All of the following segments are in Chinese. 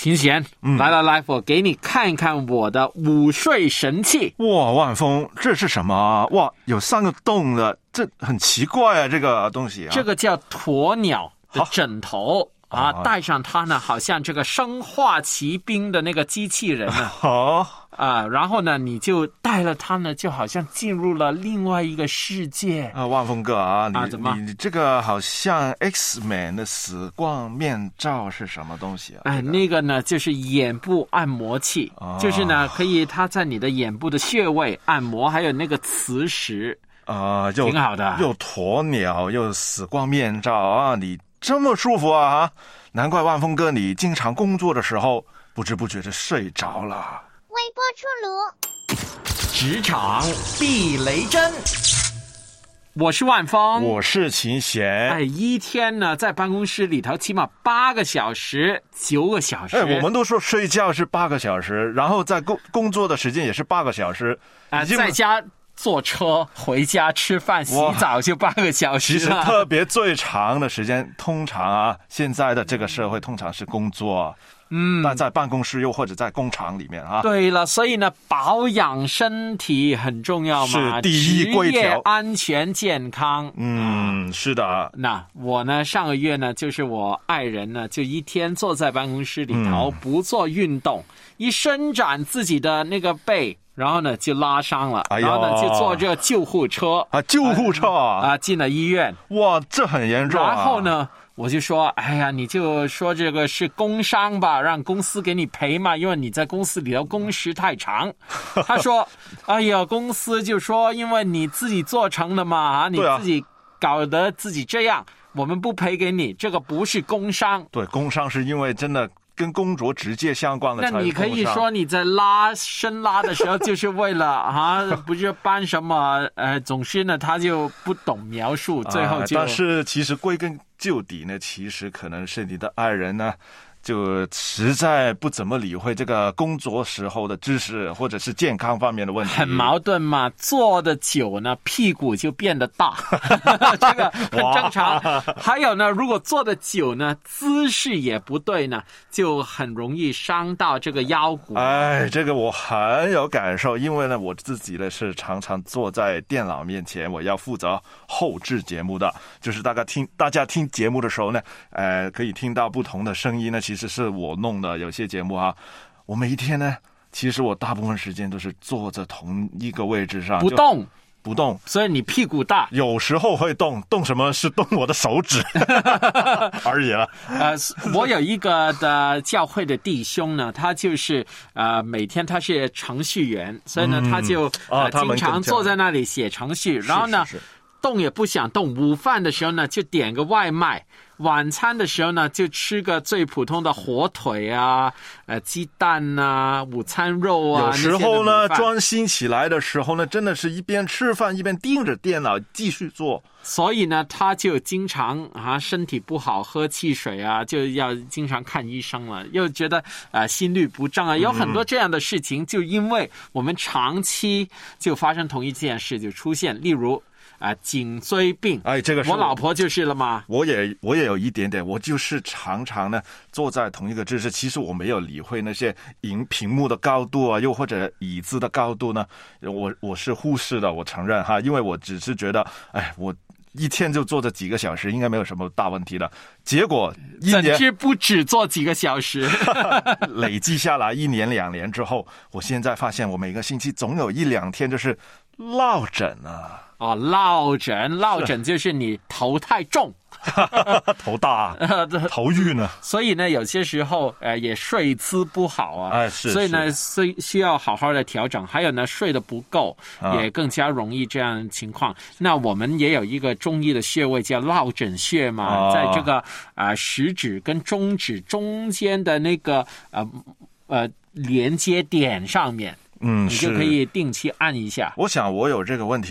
秦贤，来，我给你看一看我的午睡神器。 哇，万峰，这是什么啊？哇，有3个洞的，这很奇怪啊，这个东西啊。 这个叫鸵鸟的枕头啊，带上它呢，好像这个生化奇兵的那个机器人呢。然后呢，你就带了它呢，就好像进入了另外一个世界啊。万峰哥啊， 你这个好像 X-Men 的死光面罩是什么东西啊？ 那个呢就是眼部按摩器，就是呢可以它在你的眼部的穴位按摩，还有那个磁石挺好的， 又鸵鸟又死光面罩啊，你这么舒服啊！难怪万峰哥你经常工作的时候不知不觉就睡着了。 微波出炉，职场避雷针。我是万峰， 我是秦贤。 一天呢，在办公室里头起码8个小时、9个小时。 我们都说睡觉是8个小时，然后在工作的时间也是8个小时。 在家坐车回家吃饭洗澡就8个小时了。 其实特别最长的时间，通常现在的这个社会通常是工作。那在办公室又或者在工厂里面啊。 对了，所以呢，保养身体很重要嘛， 是第一规条， 职业安全健康。 是的。 那我呢，上个月呢，就是我爱人呢，就一天坐在办公室里头，不做运动，一伸展自己的那个背，然后呢就拉伤了，然后呢就坐这个救护车救护车进了医院。 哇，这很严重。 然后呢，我就说，你就说这个是工伤吧，让公司给你赔嘛，因为你在公司里头工时太长。他说，公司就说因为你自己做成的嘛，你自己搞得自己这样，我们不赔给你，这个不是工伤。 对，工伤是因为真的跟工作直接相关的才是工伤。 那你可以说你在伸拉的时候就是为了不是搬什么总之呢他就不懂描述，最后就但是其实归根究底呢，其实可能是你的爱人呢就实在不怎么理会这个工作时候的知识或者是健康方面的问题。 很矛盾嘛，坐的久呢屁股就变得大这个很正常。还有呢，如果坐的久呢姿势也不对呢，就很容易伤到这个腰骨。 这个我很有感受，因为呢我自己呢是常常坐在电脑面前，我要负责后制节目的，就是大家听节目的时候呢可以听到不同的声音呢，其实是我弄的。有些节目我每一天呢，其实我大部分时间都是坐在同一个位置上不动， 所以你屁股大。 有时候会动什么？是动我的手指而已了。 我有一个的教会的弟兄呢，他就是每天他是程序员，所以呢他就经常坐在那里写程序，然后呢动也不想动。午饭的时候呢就点个外卖，晚餐的时候呢就吃个最普通的火腿鸡蛋午餐肉有时候呢专心起来的时候呢，真的是一边吃饭一边盯着电脑继续做。 所以呢他就经常身体不好，喝汽水就要经常看医生了，又觉得心律不正有很多这样的事情。就因为我们长期就发生同一件事就出现，例如颈椎病。 这个是我老婆就是了嘛。 我也有一点点，我就是常常呢坐在同一个姿势，其实我没有理会那些屏幕的高度又或者椅子的高度呢，我是忽视的，我承认因为我只是觉得我一天就坐这几个小时应该没有什么大问题的。结果怎知不止坐几个小时累积下来1年2年之后，我现在发现我每个星期总有1-2天就是落枕落枕就是你头太重头大头晕呢。 所以呢有些时候也睡姿不好所以呢需要好好的调整。还有呢睡得不够也更加容易这样的情况。那我们也有一个中医的穴位叫落枕穴嘛，在这个食指跟中指中间的那个连接点上面，你就可以定期按一下。 我想我有这个问题的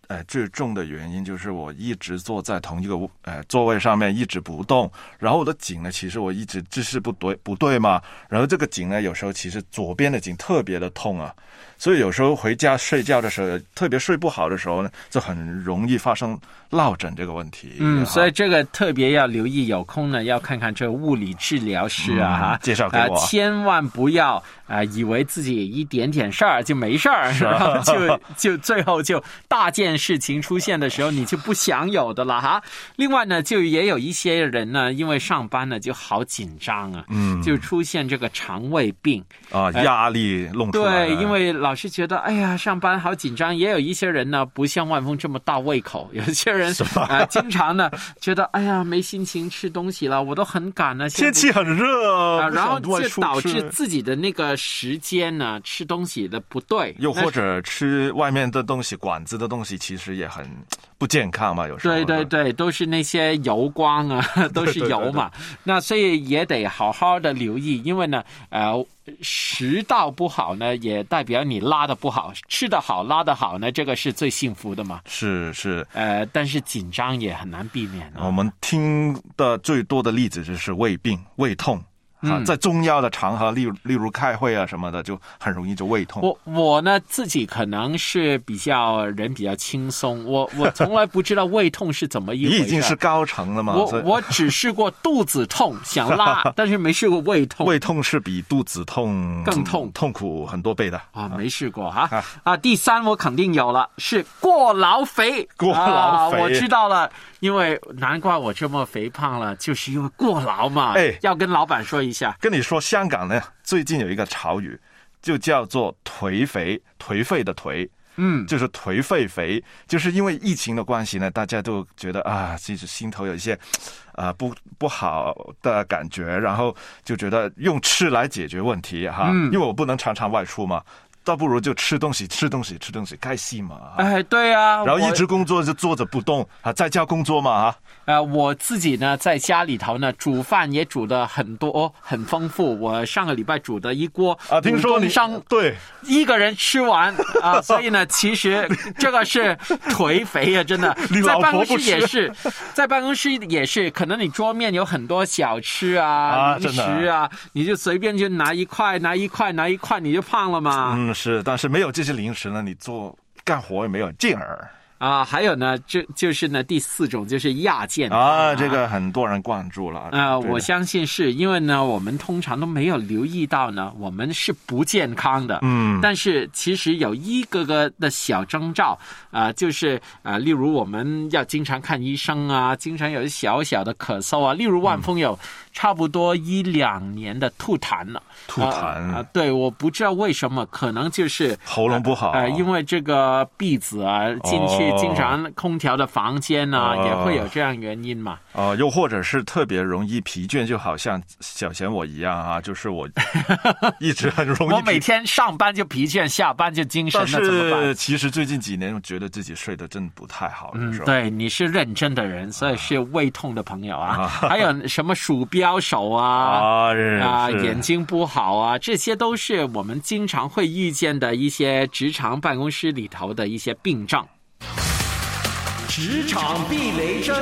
最重的原因就是我一直坐在同一个座位上面一直不动，然后我的颈呢，其实我一直姿势不对嘛，然后这个颈呢，有时候其实左边的颈特别的痛啊，所以有时候回家睡觉的时候，特别睡不好的时候呢，就很容易发生落枕这个问题。 所以这个特别要留意，有空呢要看看这物理治疗师啊， 介绍给我， 千万不要以为自己一点点事儿就没事儿，然后就最后就大件事情出现的时候，你就不想有的了哈。另外呢，就也有一些人呢，因为上班呢就好紧张啊，就出现这个肠胃病啊，压力弄出来了。 对，因为老是觉得哎呀上班好紧张，也有一些人呢不像万峰这么大胃口，有些人经常呢觉得哎呀没心情吃东西了，我都很赶呢， 天气很热然后就导致自己的那个时间呢吃东西的不对， 又或者吃外面的东西，馆子的东西其实也很不健康嘛，有时候对，都是那些油光啊，都是油嘛。对，那所以也得好好的留意，因为呢食道不好呢，也代表你拉的不好，吃得好拉得好呢，这个是最幸福的嘛。 是但是紧张也很难避免我们听的最多的例子就是胃病、胃痛。在重要的场合，例如开会啊什么的，就很容易就胃痛。 我呢自己可能是人比较轻松，我从来不知道胃痛是怎么一回事。 你已经是高层了吗？ 我只试过肚子痛想拉，但是没试过胃痛。 胃痛是比肚子痛更痛苦很多倍的没试过第三我肯定有了，是过劳肥。我知道了，因为难怪我这么肥胖了，就是因为过劳嘛。要跟老板说一下。 跟你说，香港呢最近有一个潮语，就叫做颓肥，颓废的颓，就是颓废肥，就是因为疫情的关系呢，大家都觉得其实心头有一些不好的感觉，然后就觉得用吃来解决问题因为我不能常常外出嘛。倒不如就吃东西，开心嘛。 对啊， 然后一直工作就坐着不动在家工作嘛我自己呢在家里头呢煮饭也煮得很多很丰富，我上个礼拜煮的一锅听说你对一个人吃完所以呢其实这个是颓肥啊，真的。在办公室也是，可能你桌面有很多小吃零食你就随便就拿一块你就胖了嘛。 是，但是没有这些零食呢，你干活也没有劲儿还有呢，就是呢第四种就是亚健这个很多人关注了我相信是因为呢我们通常都没有留意到呢我们是不健康的但是其实有一个个的小征兆就是例如我们要经常看医生经常有小小的咳嗽例如万峰有差不多1-2年的吐痰了。 吐痰对，我不知道为什么，可能就是喉咙不好因为这个鼻子进去经常空调的房间也会有这样原因嘛。 又或者是特别容易疲倦，就好像小贤我一样就是我一直很容易我每天上班就疲倦，下班就精神，那怎么办？ 其实最近几年我觉得自己睡得真不太好对，你是认真的人，所以是胃痛的朋友还有什么鼠标手眼睛不好这些都是我们经常会遇见的一些职场办公室里头的一些病症。职场避雷针。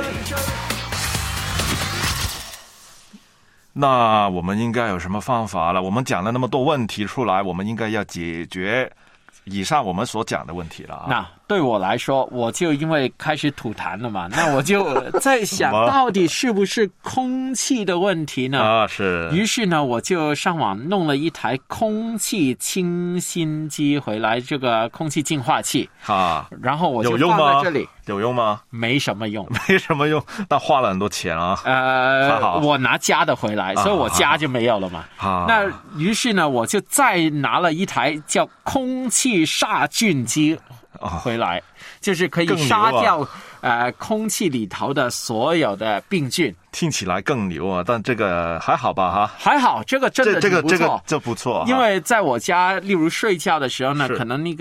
那我们应该有什么方法了？我们讲了那么多问题出来，我们应该要解决以上我们所讲的问题了那对我来说，我就因为开始吐痰了嘛，那我就在想到底是不是空气的问题呢是。 于是呢我就上网弄了一台空气清新机回来，这个空气净化器然后我就放在这里。 有用吗？ 没什么用， 但花了很多钱我拿家的回来所以我家就没有了嘛那于是呢我就再拿了一台叫空气杀菌机回来就是可以杀掉空气里头的所有的病菌。 听起来更牛但这个还好吧还好，这个真的不错， 这不错因为在我家例如睡觉的时候呢可能那个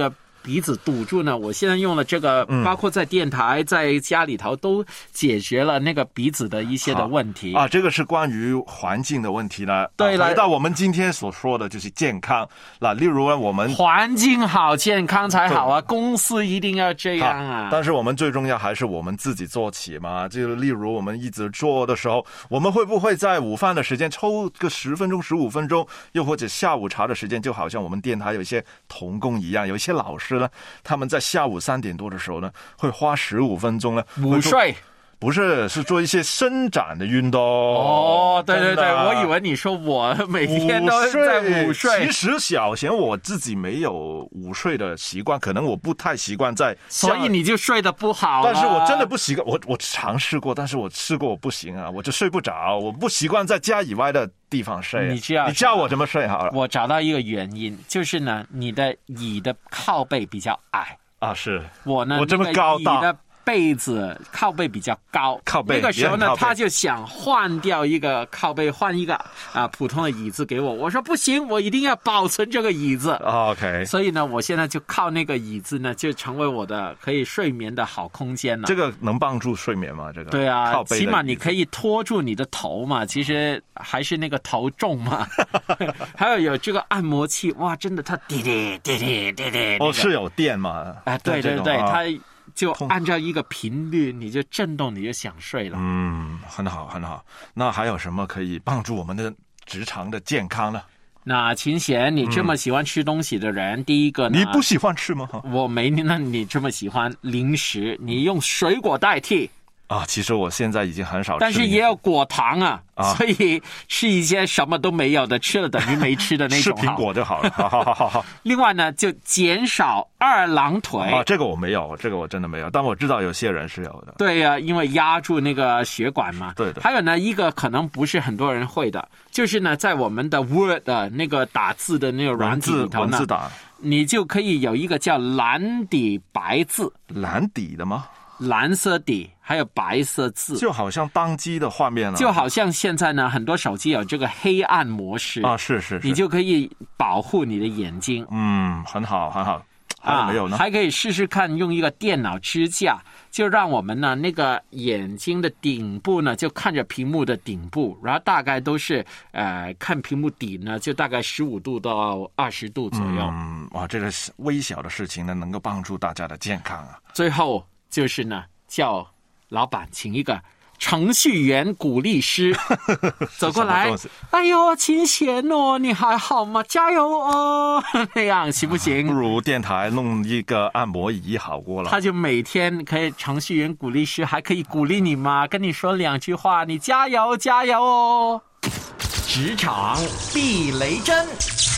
鼻子堵住呢，我现在用了这个，包括在电台、在家里头都解决了那个鼻子的一些的问题啊。这个是关于环境的问题呢。 对了， 回到我们今天所说的就是健康。那例如呢，我们环境好，健康才好啊，公司一定要这样啊。 但是我们最重要还是我们自己做起嘛。就例如我们一直做的时候，我们会不会在午饭的时间抽个10分钟、15分钟，又或者下午茶的时间，就好像我们电台有一些同工一样，有一些老师呢，他们在下午3点多的时候呢，会花15分钟呢午睡。 不是，是做一些伸展的运动。 哦，对对对，我以为你说我每天都在午睡。 其实小贤我自己没有午睡的习惯，可能我不太习惯在， 所以你就睡得不好。 但是我真的不习惯，我尝试过，但是我试过我不行啊，我就睡不着，我不习惯在家以外的地方睡。 你教我怎么睡好了。 我找到一个原因，就是呢，你的椅的靠背比较矮啊，是我呢， 我这么高大。 背子靠背比较高，那个时候呢，他就想换掉一个靠背，换一个普通的椅子给我。我说不行，我一定要保存这个椅子。 OK， 所以呢，我现在就靠那个椅子呢，就成为我的可以睡眠的好空间了。 这个能帮助睡眠吗？这个对啊，起码你可以托住你的头嘛。其实还是那个头重嘛。还有这个按摩器，哇，真的它滴滴滴滴滴滴。 哦，是有电吗？ 对对对，它。就按照一个频率，你就震动，你就想睡了。 很好，很好。那还有什么可以帮助我们的直肠的健康呢？ 那秦贤，你这么喜欢吃东西的人，第一个呢， 你不喜欢吃吗？ 我没，那你这么喜欢零食，你用水果代替。 啊，其实我现在已经很少吃， 但是也有果糖啊，所以吃一些什么都没有的，吃了等于没吃的那种。 吃苹果就好了。好。 另外呢，就减少2郎腿啊，这个我没有，这个我真的没有，但我知道有些人是有的。 对呀，因为压住那个血管嘛。 对的。 还有呢，一个可能不是很多人会的，就是呢，在我们的 Word 的那个打字的那个软体里头呢， 文字打， 你就可以有一个叫蓝底白字。 蓝底的吗？ 蓝色底还有白色字， 就好像当机的画面了。 就好像现在呢，很多手机有这个黑暗模式啊，是， 你就可以保护你的眼睛。 很好，很好。还有没有呢？ 还可以试试看用一个电脑支架，就让我们呢那个眼睛的顶部呢就看着屏幕的顶部，然后大概都是看屏幕底呢就大概15度到20度左右。 哇，这个微小的事情呢能够帮助大家的健康啊。 最后就是呢，叫老板请一个程序员鼓励师走过来，哎呦，秦贤哦，你还好吗？加油哦，那样行不行？ 不如电台弄一个按摩椅好过了。 他就每天可以，程序员鼓励师还可以鼓励你嘛，跟你说2句话，你加油加油哦。职场避雷针。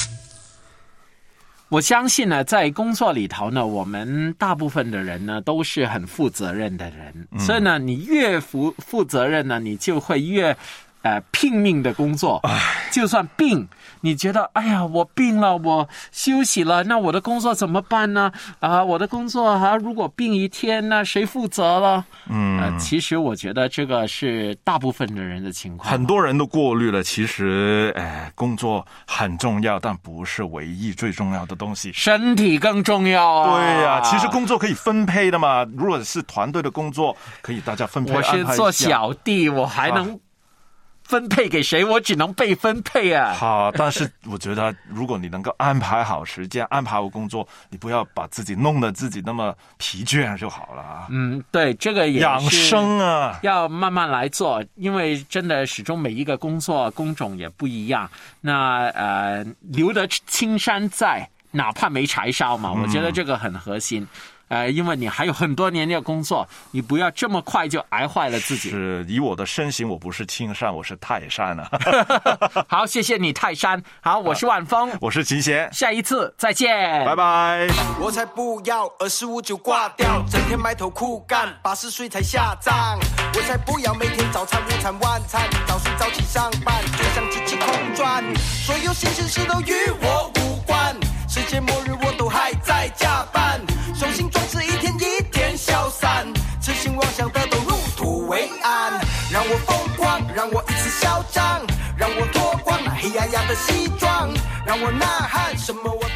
我相信呢，在工作里头呢，我们大部分的人呢都是很负责任的人，所以呢，你越负责任呢，你就会越拼命的工作。就算病，你觉得哎呀，我病了，我休息了，那我的工作怎么办呢？我的工作如果病1天，那谁负责了？其实我觉得这个是大部分的人的情况。 很多人都过滤了，其实工作很重要，但不是唯一最重要的东西。 身体更重要啊！ 对啊，其实工作可以分配的嘛。如果是团队的工作，可以大家分配。 我是做小弟，我还能分配给谁？我只能被分配啊。 好，但是我觉得如果你能够安排好时间，安排好工作，你不要把自己弄得自己那么疲倦就好了。 对，这个也是养生啊， 要慢慢来做，因为真的始终每一个工作工种也不一样。那留得青山在，哪怕没柴烧嘛，我觉得这个很核心。因为你还有很多年要工作，你不要这么快就挨坏了自己。 是，以我的身形，我不是青山，我是泰山啊。 好，谢谢你泰山。好，我是万峰， 我是秦贤， 下一次再见， 拜拜。 我才不要25就挂掉，整天埋头苦干，80岁才下葬。我才不要每天早餐、午餐、晚餐，早睡早起上班，就像机器空转，所有新鲜事都与我无关。世界末日我都还在加班，雄心壮志一天一天消散，痴心妄想的都入土为安。让我疯狂，让我一次嚣张，让我脱光那黑压压的西装，让我呐喊什么我